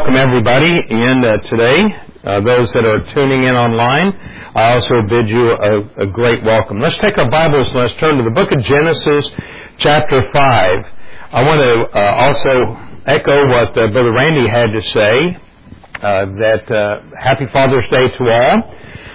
welcome everybody in today. Those that are tuning in online, I also bid you a great welcome. Let's take our Bibles and let's turn to the book of Genesis, chapter 5. I want to also echo what Brother Randy had to say, that Happy Father's Day to all.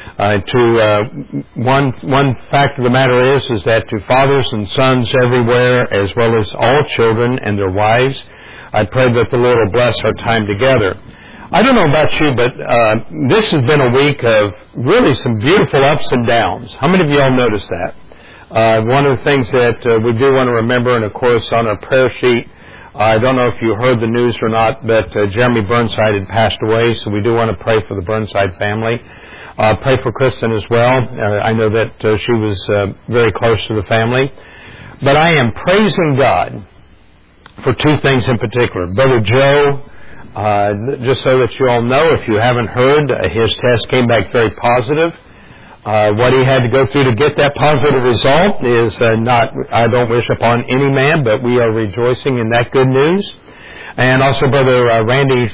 One fact of the matter is that to fathers and sons everywhere, as well as all children and their wives, I pray that the Lord will bless our time together. I don't know about you, but this has been a week of really some beautiful ups and downs. How many of you all noticed that? One of the things that we do want to remember, and of course on our prayer sheet, I don't know if you heard the news or not, but Jeremy Burnside had passed away, so we do want to pray for the Burnside family. Pray for Kristen as well. I know that she was very close to the family. But I am praising God for two things in particular. Brother Joe, just so that you all know, if you haven't heard, his test came back very positive. What he had to go through to get that positive result is not, I don't wish upon any man, but we are rejoicing in that good news. And also Brother Randy's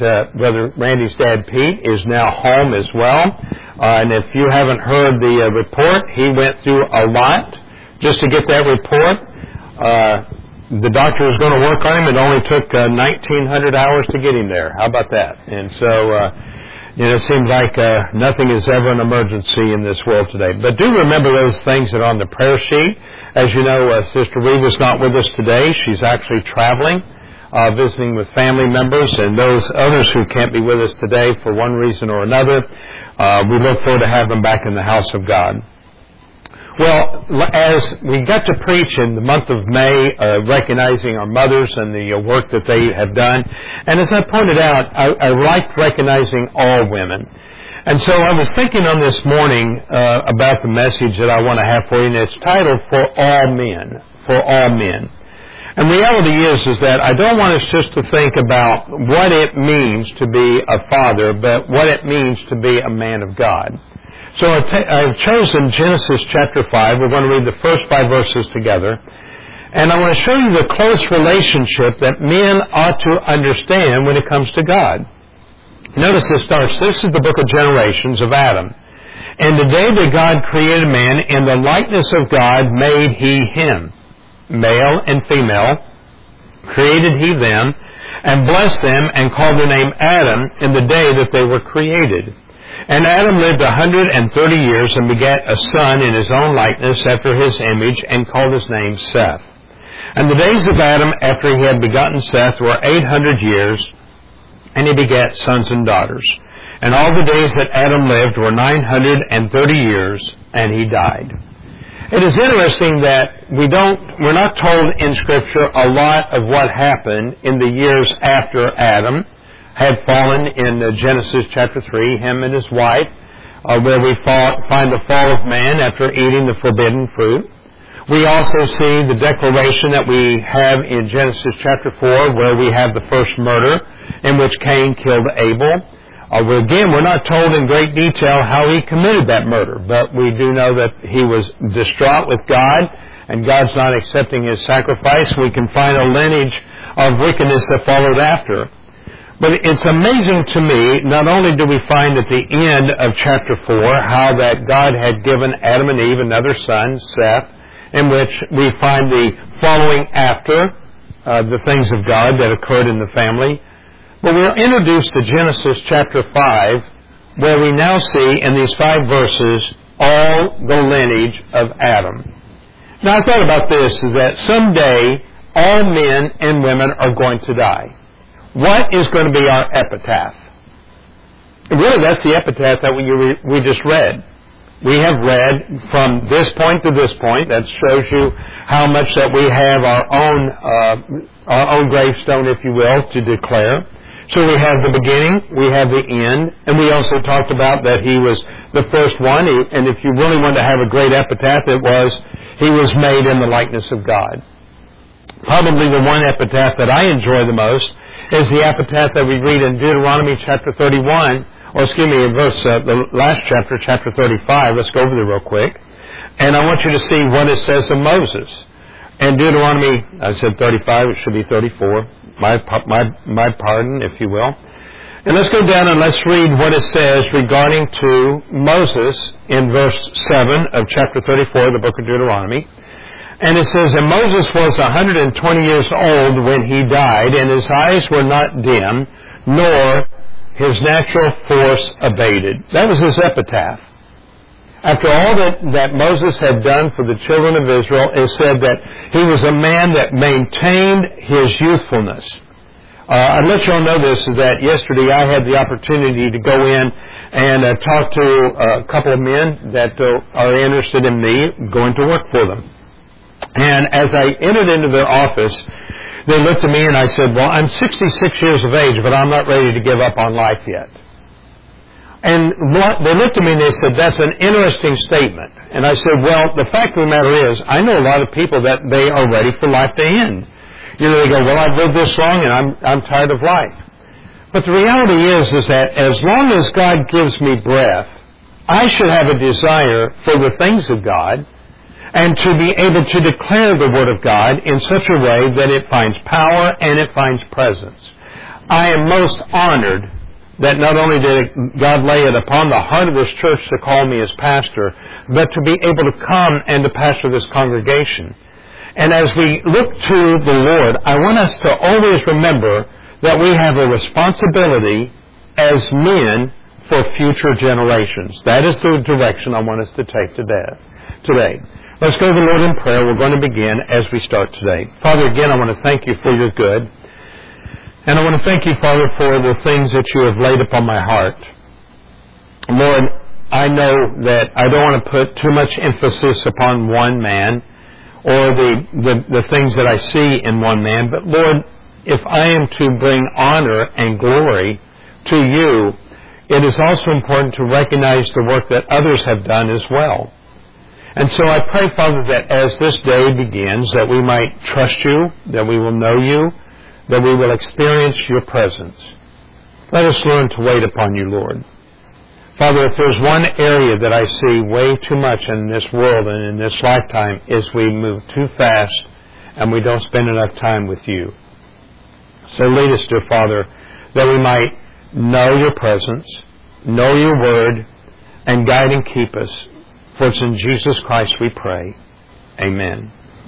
dad Pete is now home as well. And if you haven't heard the report, he went through a lot just to get that report. The doctor was going to work on him. It only took 1,900 hours to get him there. How about that? And so, it seems like nothing is ever an emergency in this world today. But do remember those things that are on the prayer sheet. As you know, Sister Reva's not with us today. She's actually traveling, visiting with family members, and those others who can't be with us today for one reason or another, we look forward to having them back in the house of God. Well, as we got to preach in the month of May, recognizing our mothers and the work that they have done, and as I pointed out, I like recognizing all women. And so I was thinking on this morning about the message that I want to have for you, and it's titled, For All Men. For All Men. And the reality is that I don't want us just to think about what it means to be a father, but what it means to be a man of God. So I've chosen Genesis chapter 5. We're going to read the first 5 verses together. And I want to show you the close relationship that men ought to understand when it comes to God. Notice this starts. This is the book of generations of Adam. And the day that God created man, in the likeness of God made he him. Male and female created he them, and blessed them, and called their name Adam in the day that they were created. And Adam lived 130 years and begat a son in his own likeness after his image, and called his name Seth. And the days of Adam after he had begotten Seth were 800 years, and he begat sons and daughters. And all the days that Adam lived were 930 years, and he died. It is interesting that we're not told in Scripture a lot of what happened in the years after Adam had fallen in Genesis chapter 3, him and his wife, where we find the fall of man after eating the forbidden fruit. We also see the declaration that we have in Genesis chapter 4, where we have the first murder in which Cain killed Abel. We're not told in great detail how he committed that murder, but we do know that he was distraught with God, and God's not accepting his sacrifice. We can find a lineage of wickedness that followed after. But it's amazing to me, not only do we find at the end of chapter 4 how that God had given Adam and Eve another son, Seth, in which we find the following after the things of God that occurred in the family, but we're introduced to Genesis chapter 5, where we now see in these 5 verses all the lineage of Adam. Now I thought about this, is that someday all men and women are going to die. What is going to be our epitaph? Really, that's the epitaph that we just read. We have read from this point to this point. That shows you how much that we have our own gravestone, if you will, to declare. So we have the beginning, we have the end, and we also talked about that he was the first one. And if you really want to have a great epitaph, it was he was made in the likeness of God. Probably the one epitaph that I enjoy the most is the epitaph that we read in Deuteronomy chapter 31, in verse, the last chapter, chapter 35. Let's go over there real quick. And I want you to see what it says of Moses. In Deuteronomy, I said 35, it should be 34. My pardon, if you will. And let's go down and let's read what it says regarding to Moses in verse 7 of chapter 34 of the book of Deuteronomy. And it says, "And Moses was 120 years old when he died, and his eyes were not dim, nor his natural force abated." That was his epitaph. After all that Moses had done for the children of Israel, it said that he was a man that maintained his youthfulness. I'd let you all know this, is that yesterday I had the opportunity to go in and talk to a couple of men that are interested in me going to work for them. And as I entered into their office, they looked at me and I said, "Well, I'm 66 years of age, but I'm not ready to give up on life yet." And they looked at me and they said, "That's an interesting statement." And I said, "Well, the fact of the matter is, I know a lot of people that they are ready for life to end. You know, they go, "Well, I've lived this long and I'm tired of life." But the reality is that as long as God gives me breath, I should have a desire for the things of God and to be able to declare the Word of God in such a way that it finds power and it finds presence. I am most honored that not only did God lay it upon the heart of this church to call me as pastor, but to be able to come and to pastor this congregation. And as we look to the Lord, I want us to always remember that we have a responsibility as men for future generations. That is the direction I want us to take today. Let's go to the Lord in prayer. We're going to begin as we start today. Father, again, I want to thank you for your good. And I want to thank you, Father, for the things that you have laid upon my heart. Lord, I know that I don't want to put too much emphasis upon one man or the things that I see in one man. But, Lord, if I am to bring honor and glory to you, it is also important to recognize the work that others have done as well. And so I pray, Father, that as this day begins, that we might trust you, that we will know you, that we will experience your presence. Let us learn to wait upon you, Lord. Father, if there's one area that I see way too much in this world and in this lifetime, is we move too fast and we don't spend enough time with you. So lead us, dear Father, that we might know your presence, know your word, and guide and keep us. For it's in Jesus Christ we pray. Amen.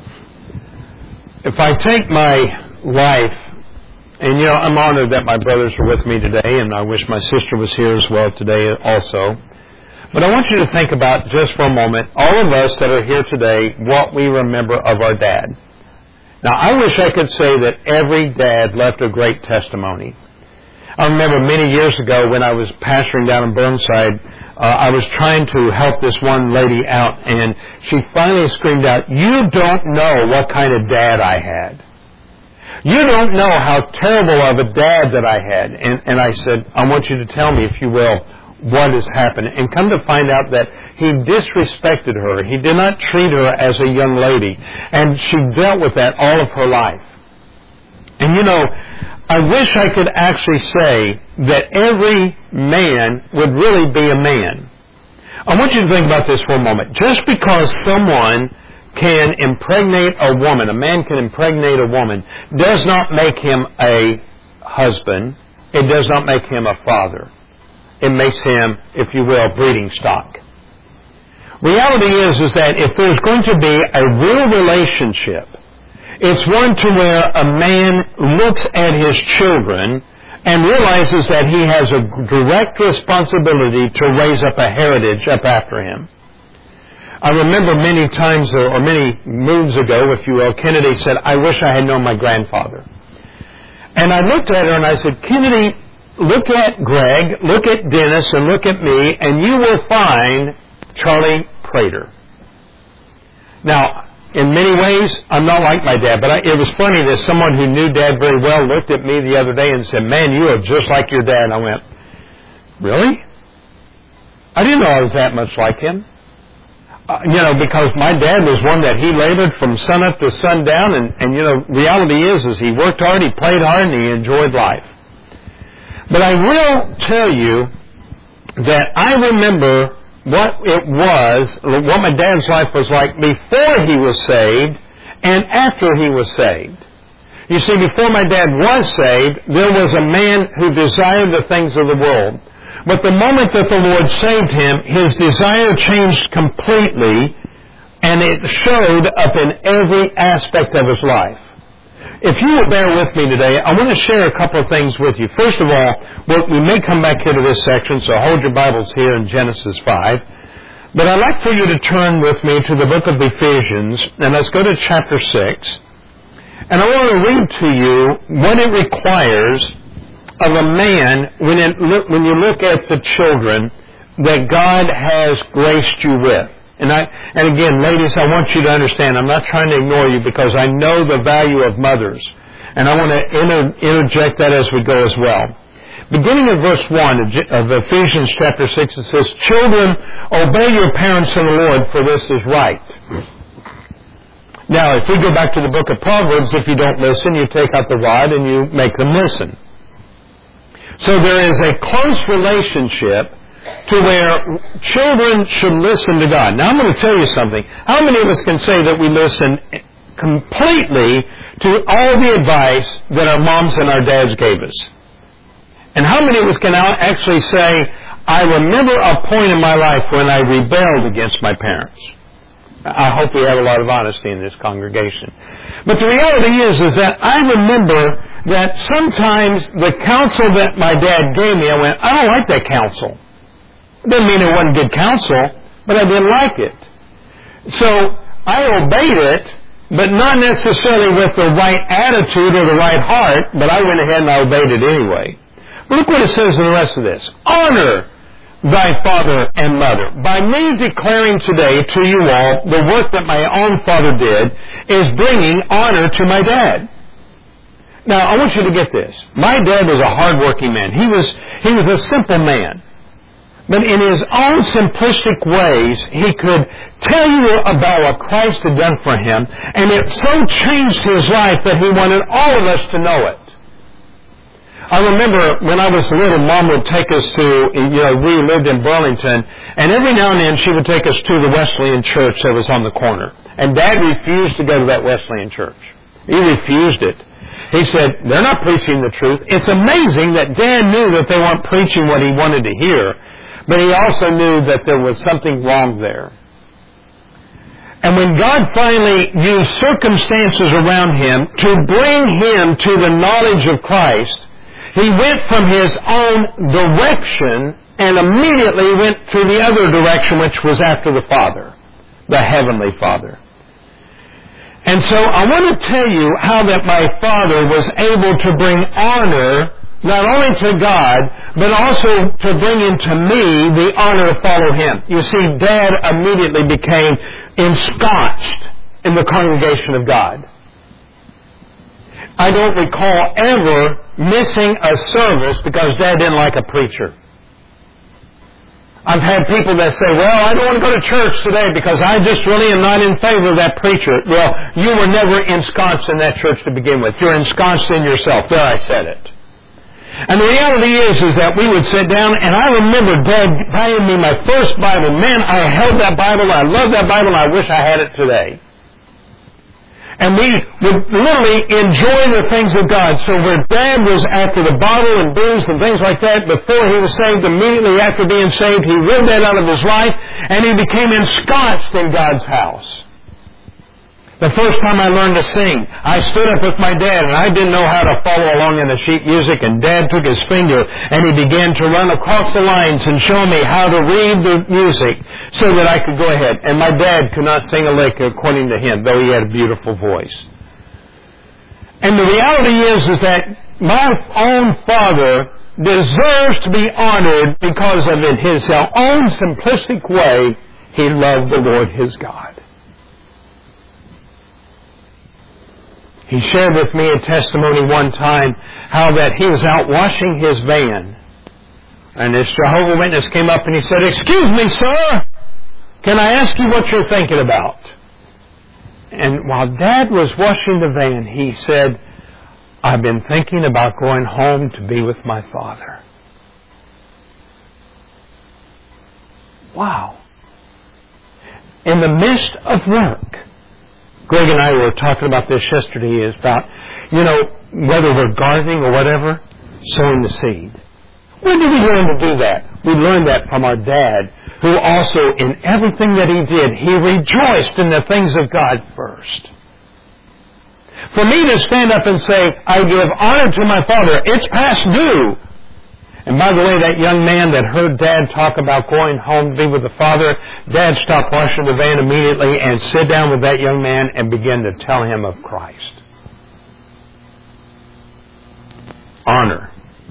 If I take my life, and you know, I'm honored that my brothers are with me today, and I wish my sister was here as well today also. But I want you to think about, just for a moment, all of us that are here today, what we remember of our dad. Now, I wish I could say that every dad left a great testimony. I remember many years ago when I was pastoring down in Burnside, I was trying to help this one lady out, and she finally screamed out, "You don't know what kind of dad I had. You don't know how terrible of a dad that I had." And I said, "I want you to tell me, if you will, what has happened." And come to find out that he disrespected her. He did not treat her as a young lady. And she dealt with that all of her life. And you know, I wish I could actually say that every man would really be a man. I want you to think about this for a moment. Just because someone can impregnate a woman, a man can impregnate a woman, does not make him a husband. It does not make him a father. It makes him, if you will, breeding stock. Reality is that if there's going to be a real relationship, it's one to where a man looks at his children and realizes that he has a direct responsibility to raise up a heritage up after him. I remember many times, or many moons ago, if you will, Kennedy said, "I wish I had known my grandfather." And I looked at her and I said, "Kennedy, look at Greg, look at Dennis, and look at me, and you will find Charlie Prater." Now, in many ways, I'm not like my dad, but it was funny that someone who knew Dad very well looked at me the other day and said, "Man, you are just like your dad." And I went, "Really? I didn't know I was that much like him." You know, because my dad was one that he labored from sun up to sundown, and you know, reality is he worked hard, he played hard, and he enjoyed life. But I will tell you that I remember what it was, what my dad's life was like before he was saved and after he was saved. You see, before my dad was saved, there was a man who desired the things of the world. But the moment that the Lord saved him, his desire changed completely, and it showed up in every aspect of his life. If you will bear with me today, I want to share a couple of things with you. First of all, we may come back here to this section, so hold your Bibles here in Genesis 5. But I'd like for you to turn with me to the book of Ephesians, and let's go to chapter 6. And I want to read to you what it requires of a man when you look at the children that God has graced you with. And again, ladies, I want you to understand, I'm not trying to ignore you because I know the value of mothers. And I want to interject that as we go as well. Beginning of verse 1 of Ephesians chapter 6, it says, "Children, obey your parents in the Lord, for this is right." Now, if we go back to the book of Proverbs, if you don't listen, you take out the rod and you make them listen. So there is a close relationship to where children should listen to God. Now I'm going to tell you something. How many of us can say that we listen completely to all the advice that our moms and our dads gave us? And how many of us can actually say, I remember a point in my life when I rebelled against my parents? I hope we have a lot of honesty in this congregation. But the reality is that I remember that sometimes the counsel that my dad gave me, I went, I don't like that counsel. It didn't mean it wasn't good counsel, but I didn't like it. So I obeyed it, but not necessarily with the right attitude or the right heart, but I went ahead and I obeyed it anyway. But look what it says in the rest of this. Honor thy father and mother. By me declaring today to you all the work that my own father did is bringing honor to my dad. Now, I want you to get this. My dad was a hard-working man. He was a simple man. But in his own simplistic ways, he could tell you about what Christ had done for him, and it so changed his life that he wanted all of us to know it. I remember when I was little, Mom would take us to, we lived in Burlington, and every now and then she would take us to the Wesleyan church that was on the corner. And Dad refused to go to that Wesleyan church. He refused it. He said, they're not preaching the truth. It's amazing that Dad knew that they weren't preaching what he wanted to hear, but he also knew that there was something wrong there. And when God finally used circumstances around him to bring him to the knowledge of Christ, he went from his own direction and immediately went to the other direction, which was after the Father, the Heavenly Father. And so I want to tell you how that my father was able to bring honor not only to God, but also to bring into me the honor to follow him. You see, Dad immediately became ensconced in the congregation of God. I don't recall ever missing a service because Dad didn't like a preacher. I've had people that say, well, I don't want to go to church today because I just really am not in favor of that preacher. Well, you were never ensconced in that church to begin with. You're ensconced in yourself. There, I said it. And the reality is that we would sit down, and I remember Dad buying me my first Bible. Man, I held that Bible, I love that Bible, and I wish I had it today. And we would literally enjoy the things of God. So where Dad was after the bottle and booze and things like that, before he was saved, immediately after being saved, he rid that out of his life, and he became ensconced in God's house. The first time I learned to sing, I stood up with my dad, and I didn't know how to follow along in the sheet music, and Dad took his finger, and he began to run across the lines and show me how to read the music so that I could go ahead. And my dad could not sing a lick according to him, though he had a beautiful voice. And the reality is that my own father deserves to be honored because of in his own simplistic way, he loved the Lord his God. He shared with me a testimony one time how that he was out washing his van. And this Jehovah's Witness came up and he said, "Excuse me, sir, can I ask you what you're thinking about?" And while Dad was washing the van, he said, "I've been thinking about going home to be with my father." Wow. In the midst of work, Greg and I were talking about this yesterday, is about, whether we're gardening or whatever, sowing the seed. When did we learn to do that? We learned that from our dad, who also, in everything that he did, he rejoiced in the things of God first. For me to stand up and say, I give honor to my father, it's past due. And by the way, that young man that heard Dad talk about going home to be with the Father, Dad stopped washing the van immediately and sit down with that young man and began to tell him of Christ. Honor.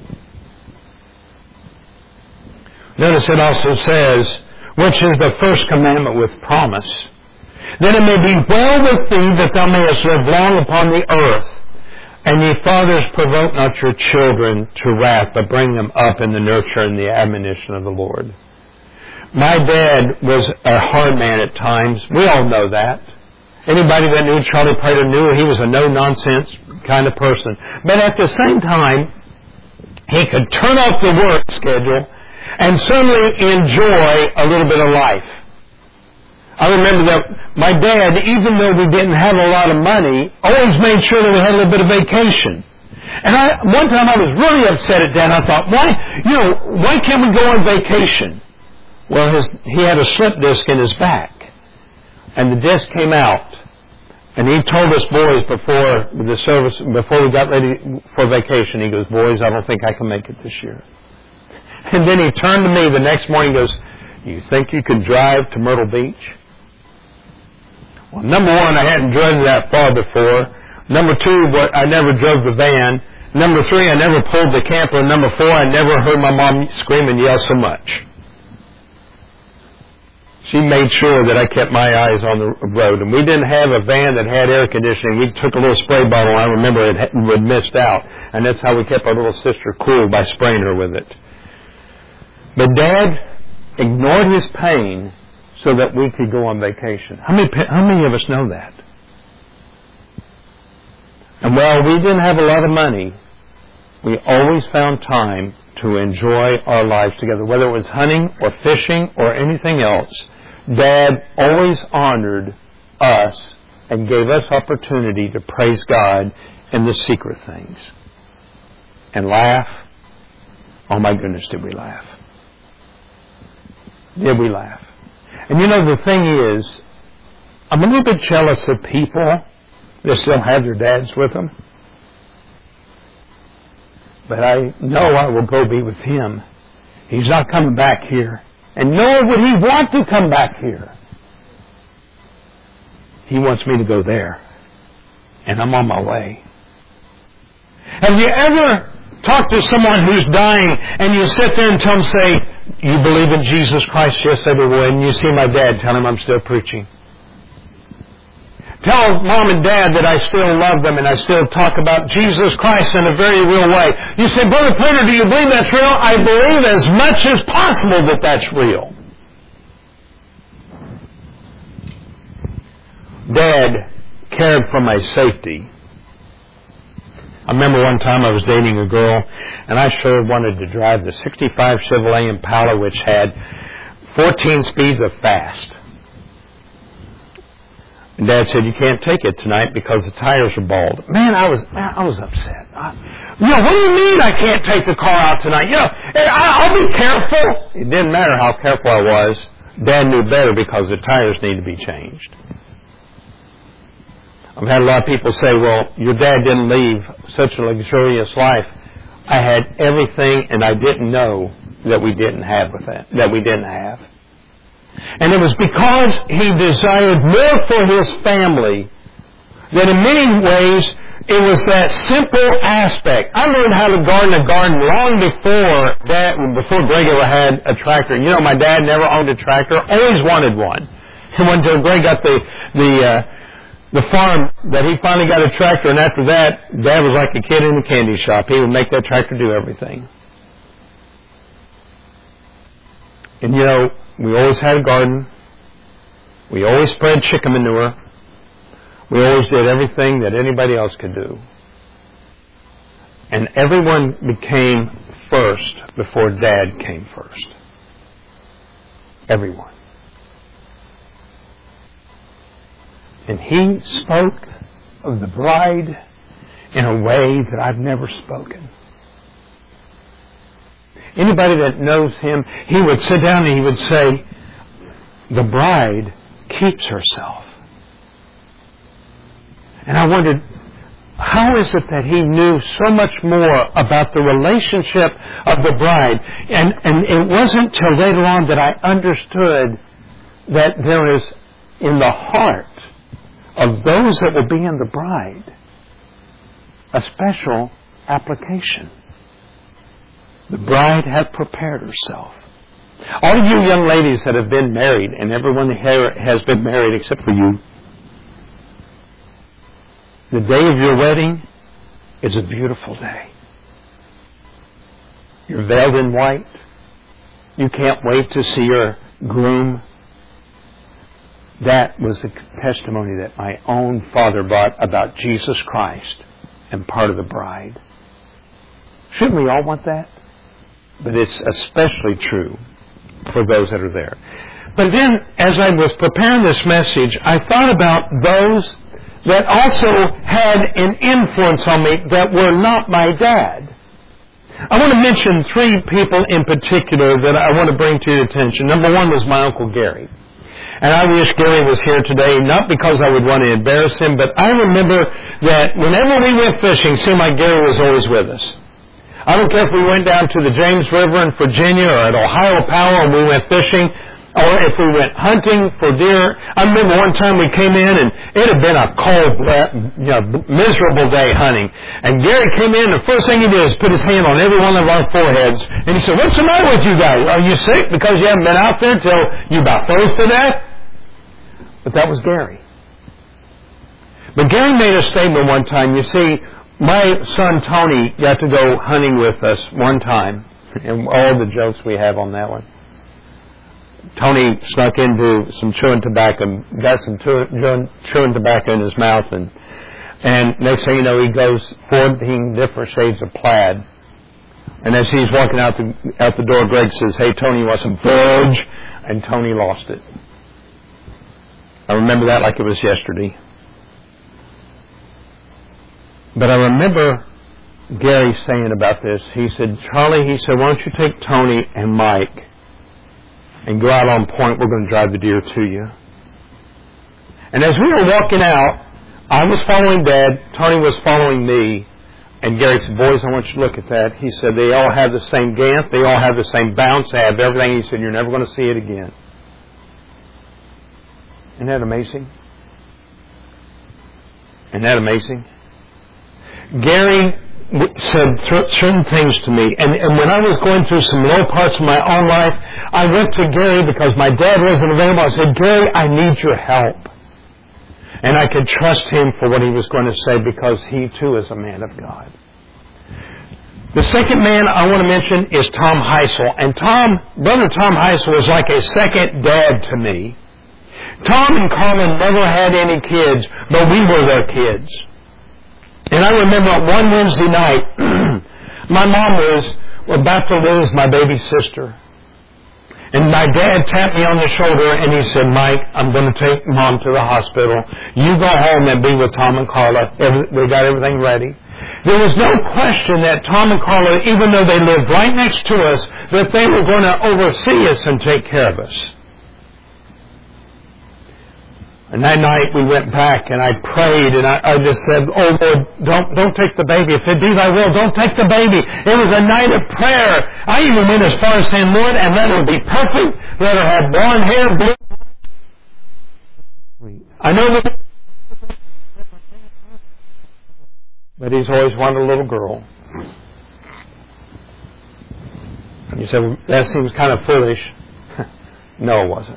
Notice it also says, which is the first commandment with promise, that it may be well with thee, that thou mayest live long upon the earth. And ye fathers, provoke not your children to wrath, but bring them up in the nurture and the admonition of the Lord. My dad was a hard man at times. We all know that. Anybody that knew Charlie Prater knew he was a no-nonsense kind of person. But at the same time, he could turn off the work schedule and certainly enjoy a little bit of life. I remember that my dad, even though we didn't have a lot of money, always made sure that we had a little bit of vacation. And one time I was really upset at Dad. I thought, why can't we go on vacation? Well, he had a slip disc in his back, and the disc came out. And he told us boys before we got ready for vacation, he goes, boys, I don't think I can make it this year. And then he turned to me the next morning and goes, you think you could drive to Myrtle Beach? Well, number one, I hadn't driven that far before. Number two, I never drove the van. Number three, I never pulled the camper. And number four, I never heard my mom scream and yell so much. She made sure that I kept my eyes on the road. And we didn't have a van that had air conditioning. We took a little spray bottle, and I remember it had missed out. And that's how we kept our little sister cool, by spraying her with it. But Dad ignored his pain so that we could go on vacation. How many of us know that? And while we didn't have a lot of money, we always found time to enjoy our lives together, whether it was hunting or fishing or anything else. Dad always honored us and gave us opportunity to praise God in the secret things. And laugh. Oh my goodness, did we laugh. Did we laugh? And the thing is, I'm a little bit jealous of people that still have their dads with them. But I know I will go be with him. He's not coming back here. And nor would he want to come back here. He wants me to go there. And I'm on my way. Have you ever talked to someone who's dying and you sit there and tell them, say, you believe in Jesus Christ? Yes, I do. And you see my dad, tell him I'm still preaching. Tell Mom and Dad that I still love them and I still talk about Jesus Christ in a very real way. You say, Brother Prater, do you believe that's real? I believe as much as possible that that's real. Dad cared for my safety. I remember one time I was dating a girl, and I sure wanted to drive the 65 Chevrolet Impala, which had 14 speeds of fast. And Dad said, you can't take it tonight because the tires are bald. Man, I was upset. What do you mean I can't take the car out tonight? I'll be careful. It didn't matter how careful I was. Dad knew better because the tires need to be changed. I've had a lot of people say, well, your dad didn't leave such a luxurious life. I had everything, and I didn't know that we didn't have. And it was because he desired more for his family that in many ways it was that simple aspect. I learned how to garden a garden long before Greg ever had a tractor. My dad never owned a tractor, always wanted one. And when Greg got the farm, that he finally got a tractor, and after that, Dad was like a kid in the candy shop. He would make that tractor do everything. And we always had a garden. We always spread chicken manure. We always did everything that anybody else could do. And everyone became first before Dad came first. Everyone. And he spoke of the bride in a way that I've never spoken. Anybody that knows him, he would sit down and he would say, the bride keeps herself. And I wondered, how is it that he knew so much more about the relationship of the bride? And it wasn't till later on that I understood that there is in the heart of those that will be in the bride a special application. The bride hath prepared herself. All of you young ladies that have been married, and everyone here has been married except for you, the day of your wedding is a beautiful day. You're veiled in white. You can't wait to see your groom. That was the testimony that my own father brought about Jesus Christ and part of the bride. Shouldn't we all want that? But it's especially true for those that are there. But then, as I was preparing this message, I thought about those that also had an influence on me that were not my dad. I want to mention 3 people in particular that I want to bring to your attention. Number 1 was my Uncle Gary. And I wish Gary was here today, not because I would want to embarrass him, but I remember that whenever we went fishing, it seemed like Gary was always with us. I don't care if we went down to the James River in Virginia or at Ohio Power and we went fishing, or if we went hunting for deer. I remember one time we came in and it had been a cold, miserable day hunting. And Gary came in and the first thing he did is put his hand on every one of our foreheads. And he said, "What's the matter with you guys? Are you sick because you haven't been out there till you about froze to death?" But that was Gary. But Gary made a statement one time. You see, my son Tony got to go hunting with us one time. And all the jokes we have on that one. Tony snuck into some chewing tobacco, got some chewing tobacco in his mouth, and next thing you know, he goes 14 different shades of plaid. And as he's walking out the door, Greg says, "Hey, Tony, you want some fudge?" And Tony lost it. I remember that like it was yesterday. But I remember Gary saying about this. He said, "Charlie," he said, "why don't you take Tony and Mike and go out on point. We're going to drive the deer to you." And as we were walking out, I was following Dad, Tony was following me, and Gary said, "Boys, I want you to look at that." He said, "They all have the same gant, they all have the same bounce, they have everything." He said, "You're never going to see it again." Isn't that amazing? Isn't that amazing? Gary said certain things to me, and when I was going through some low parts of my own life, I went to Gary because my dad wasn't available. I said, "Gary, I need your help." And I could trust him for what he was going to say because he too is a man of God. The second man I want to mention is Tom Heisel. And Brother Tom Heisel was like a second dad to me. Tom and Carmen never had any kids, but we were their kids. And I remember one Wednesday night, my mom was about to lose my baby sister. And my dad tapped me on the shoulder and he said, "Mike, I'm going to take Mom to the hospital. You go home and be with Tom and Carla. We got everything ready." There was no question that Tom and Carla, even though they lived right next to us, that they were going to oversee us and take care of us. And that night we went back and I prayed and I just said, "Oh Lord, don't take the baby. If it be thy will, don't take the baby." It was a night of prayer. I even went as far as saying, "Lord, and let her be perfect. Let her have blonde hair, blue." I know that, but he's always wanted a little girl. And you said, "Well, that seems kind of foolish." No, it wasn't.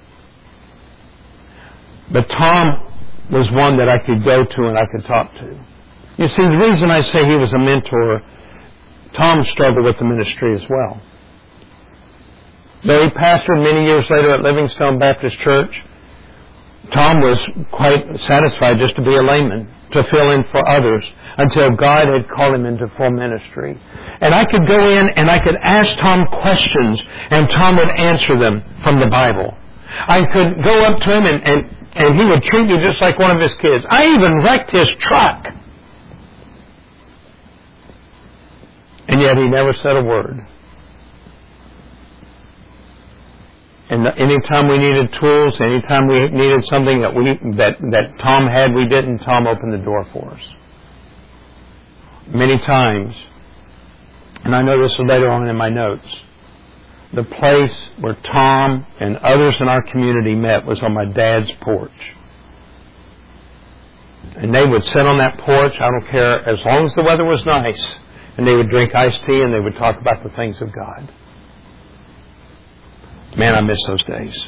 But Tom was one that I could go to and I could talk to. You see, the reason I say he was a mentor, Tom struggled with the ministry as well. Though he pastored many years later at Livingstone Baptist Church, Tom was quite satisfied just to be a layman, to fill in for others, until God had called him into full ministry. And I could go in and I could ask Tom questions, and Tom would answer them from the Bible. I could go up to him and and he would treat me just like one of his kids. I even wrecked his truck. And yet he never said a word. And anytime we needed tools, anytime we needed something that Tom had we didn't, Tom opened the door for us. Many times, and I know this is later on in my notes, the place where Tom and others in our community met was on my dad's porch. And they would sit on that porch, I don't care, as long as the weather was nice, and they would drink iced tea and they would talk about the things of God. Man, I miss those days.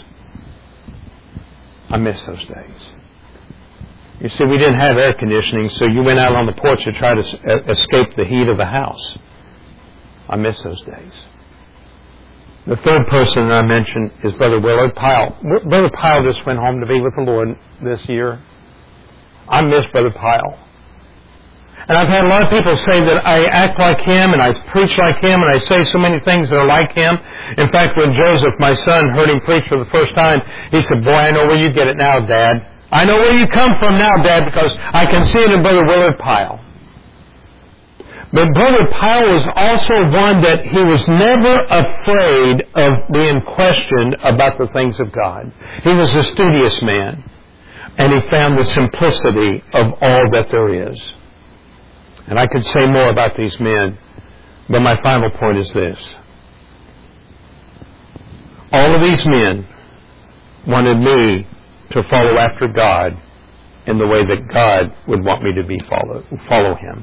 I miss those days. You see, we didn't have air conditioning, so you went out on the porch to try to escape the heat of the house. I miss those days. The third person that I mentioned is Brother Willard Pyle. Brother Pyle just went home to be with the Lord this year. I miss Brother Pyle. And I've had a lot of people say that I act like him and I preach like him and I say so many things that are like him. In fact, when Joseph, my son, heard him preach for the first time, he said, "Boy, I know where you get it now, Dad. I know where you come from now, Dad, because I can see it in Brother Willard Pyle." But Brother Pyle was also one that he was never afraid of being questioned about the things of God. He was a studious man, and he found the simplicity of all that there is. And I could say more about these men, but my final point is this. All of these men wanted me to follow after God in the way that God would want me to follow Him.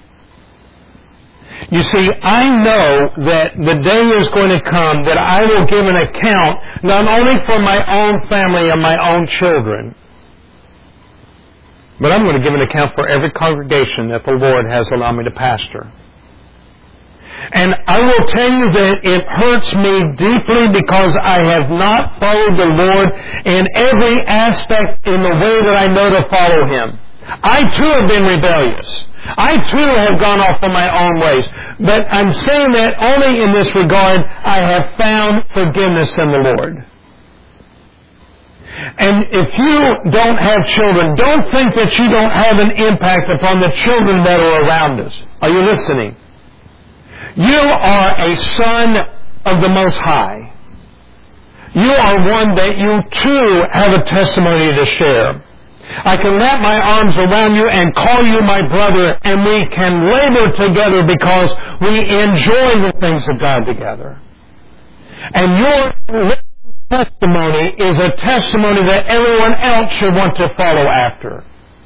You see, I know that the day is going to come that I will give an account not only for my own family and my own children, but I'm going to give an account for every congregation that the Lord has allowed me to pastor. And I will tell you that it hurts me deeply because I have not followed the Lord in every aspect in the way that I know to follow Him. I too have been rebellious. I too have gone off on my own ways. But I'm saying that only in this regard I have found forgiveness in the Lord. And if you don't have children, don't think that you don't have an impact upon the children that are around us. Are you listening? You are a son of the Most High. You are one that you too have a testimony to share. I can wrap my arms around you and call you my brother, and we can labor together because we enjoy the things of God together. And your testimony is a testimony that everyone else should want to follow after.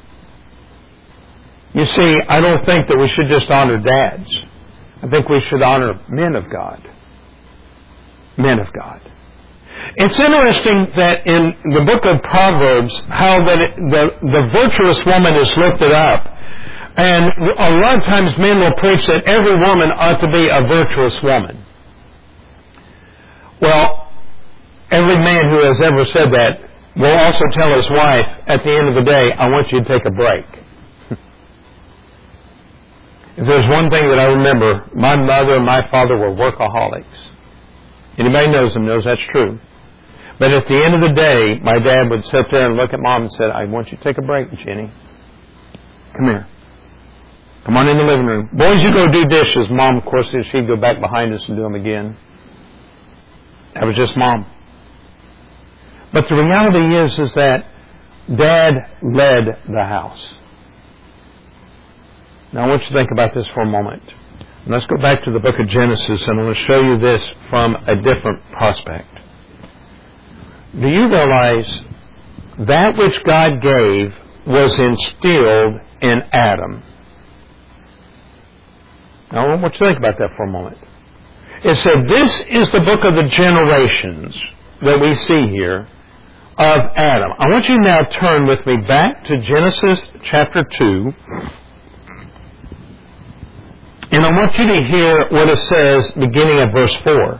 You see, I don't think that we should just honor dads. I think we should honor men of God. Men of God. It's interesting that in the book of Proverbs, how that the virtuous woman is lifted up. And a lot of times men will preach that every woman ought to be a virtuous woman. Well, every man who has ever said that will also tell his wife, at the end of the day, I want you to take a break. If there's one thing that I remember, my mother and my father were workaholics. Anybody knows them knows that's true. But at the end of the day, my dad would sit there and look at Mom and say, I want you to take a break, Jenny. Come here. Come on in the living room. Boys, you go do dishes. Mom, of course, she'd go back behind us and do them again. That was just Mom. But the reality is that Dad led the house. Now I want you to think about this for a moment. Let's go back to the book of Genesis, and I'm going to show you this from a different prospect. Do you realize that which God gave was instilled in Adam? Now I want you to think about that for a moment. It said, this is the book of the generations that we see here of Adam. I want you to now turn with me back to Genesis chapter 2. And I want you to hear what it says beginning at verse 4.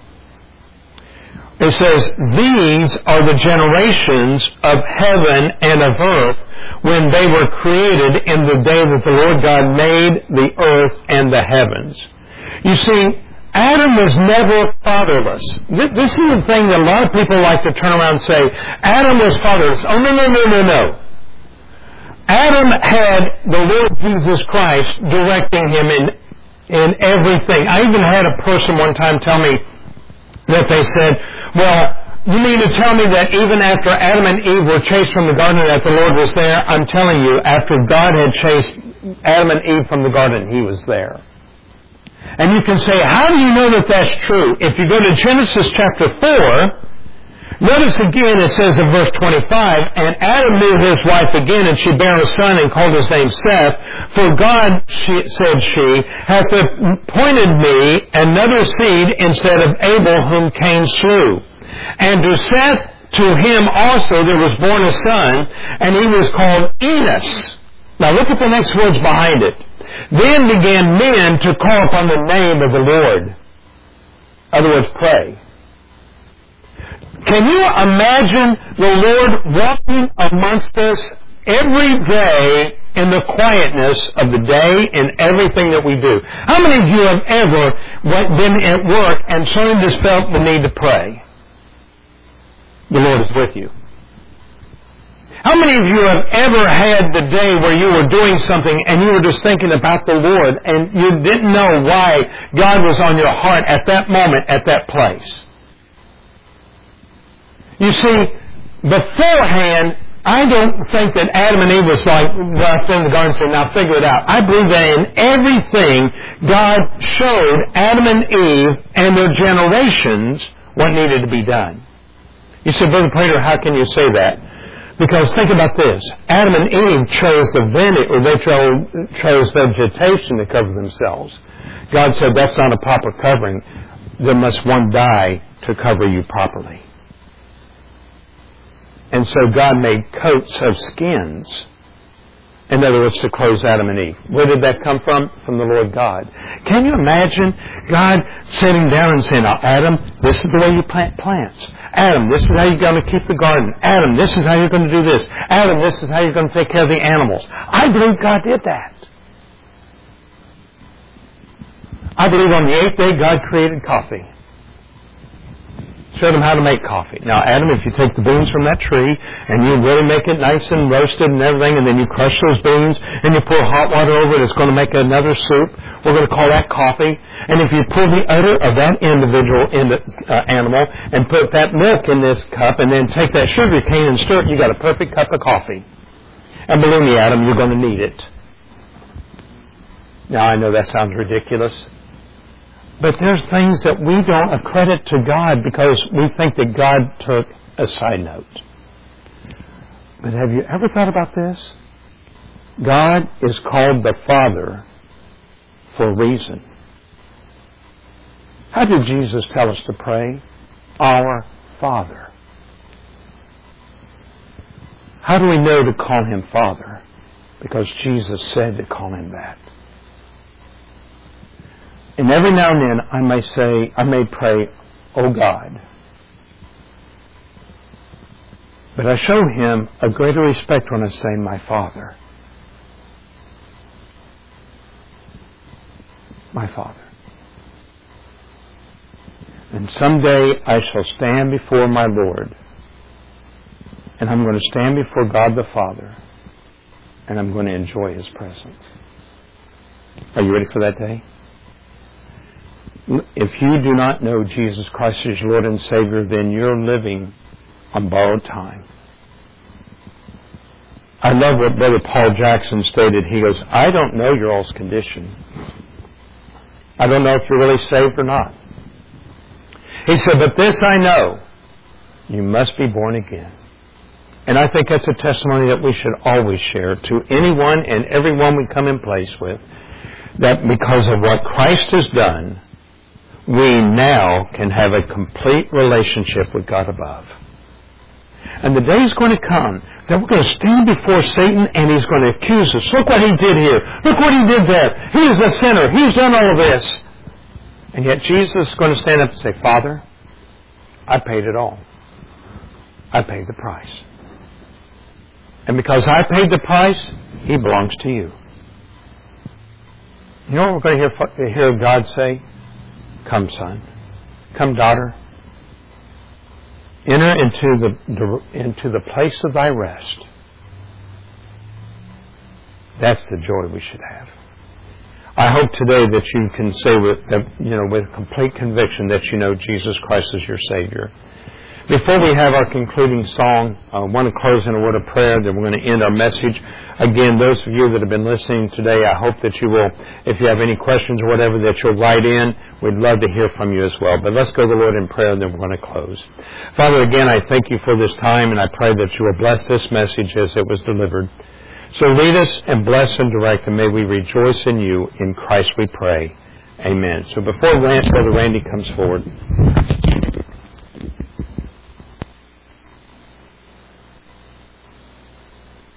It says, these are the generations of heaven and of earth when they were created in the day that the Lord God made the earth and the heavens. You see, Adam was never fatherless. This is the thing that a lot of people like to turn around and say, Adam was fatherless. Oh, no. Adam had the Lord Jesus Christ directing him in everything. I even had a person one time tell me that they said, well, you mean to tell me that even after Adam and Eve were chased from the garden that the Lord was there? I'm telling you, after God had chased Adam and Eve from the garden, He was there. And you can say, how do you know that that's true? If you go to Genesis chapter 4, notice again it says in verse 25, and Adam knew his wife again, and she bare a son and called his name Seth. For God, said she, hath appointed me another seed instead of Abel whom Cain slew. And to Seth, to him also there was born a son, and he was called Enos. Now look at the next words behind it. Then began men to call upon the name of the Lord. In other words, pray. Can you imagine the Lord walking amongst us every day in the quietness of the day and everything that we do? How many of you have ever been at work and suddenly just felt the need to pray? The Lord is with you. How many of you have ever had the day where you were doing something and you were just thinking about the Lord and you didn't know why God was on your heart at that moment, at that place? You see, beforehand, I don't think that Adam and Eve was like left in the garden and said, now figure it out. I believe that in everything God showed Adam and Eve and their generations what needed to be done. You say, Brother Prater, how can you say that? Because think about this. Adam and Eve chose they chose vegetation to cover themselves. God said that's not a proper covering. There must one die to cover you properly. And so God made coats of skins. In other words, to clothe Adam and Eve. Where did that come from? From the Lord God. Can you imagine God sitting down and saying, now, Adam, this is the way you plant plants. Adam, this is how you're going to keep the garden. Adam, this is how you're going to do this. Adam, this is how you're going to take care of the animals. I believe God did that. I believe on the 8th day God created coffee. Showed them how to make coffee. Now, Adam, if you take the beans from that tree and you really make it nice and roasted and everything, and then you crush those beans and you pour hot water over it, it's going to make another soup. We're going to call that coffee. And if you pull the udder of that individual animal and put that milk in this cup and then take that sugar cane and stir it, you got a perfect cup of coffee. And believe me, Adam, you're going to need it. Now, I know that sounds ridiculous. But there's things that we don't accredit to God because we think that God took a side note. But have you ever thought about this? God is called the Father for a reason. How did Jesus tell us to pray? Our Father. How do we know to call Him Father? Because Jesus said to call Him that. And every now and then I may pray, oh God. But I show Him a greater respect when I say, my Father. My Father. And someday I shall stand before my Lord. And I'm going to stand before God the Father. And I'm going to enjoy His presence. Are you ready for that day? If you do not know Jesus Christ as your Lord and Savior, then you're living on borrowed time. I love what Brother Paul Jackson stated. He goes, I don't know your all's condition. I don't know if you're really saved or not. He said, but this I know, you must be born again. And I think that's a testimony that we should always share to anyone and everyone we come in place with, that because of what Christ has done, we now can have a complete relationship with God above. And the day is going to come that we're going to stand before Satan and he's going to accuse us. Look what he did here. Look what he did there. He's a sinner. He's done all of this. And yet Jesus is going to stand up and say, Father, I paid it all. I paid the price. And because I paid the price, He belongs to you. You know what we're going to hear God say? Come, son. Come, daughter. Enter into the place of thy rest. That's the joy we should have. I hope today that you can say with complete conviction that you know Jesus Christ is your Savior. Before we have our concluding song, I want to close in a word of prayer, then we're going to end our message. Again, those of you that have been listening today, I hope that you will, if you have any questions or whatever, that you'll write in. We'd love to hear from you as well. But let's go to the Lord in prayer, and then we're going to close. Father, again, I thank you for this time, and I pray that you will bless this message as it was delivered. So lead us and bless and direct, and may we rejoice in you. In Christ we pray. Amen. So before Brother Randy comes forward,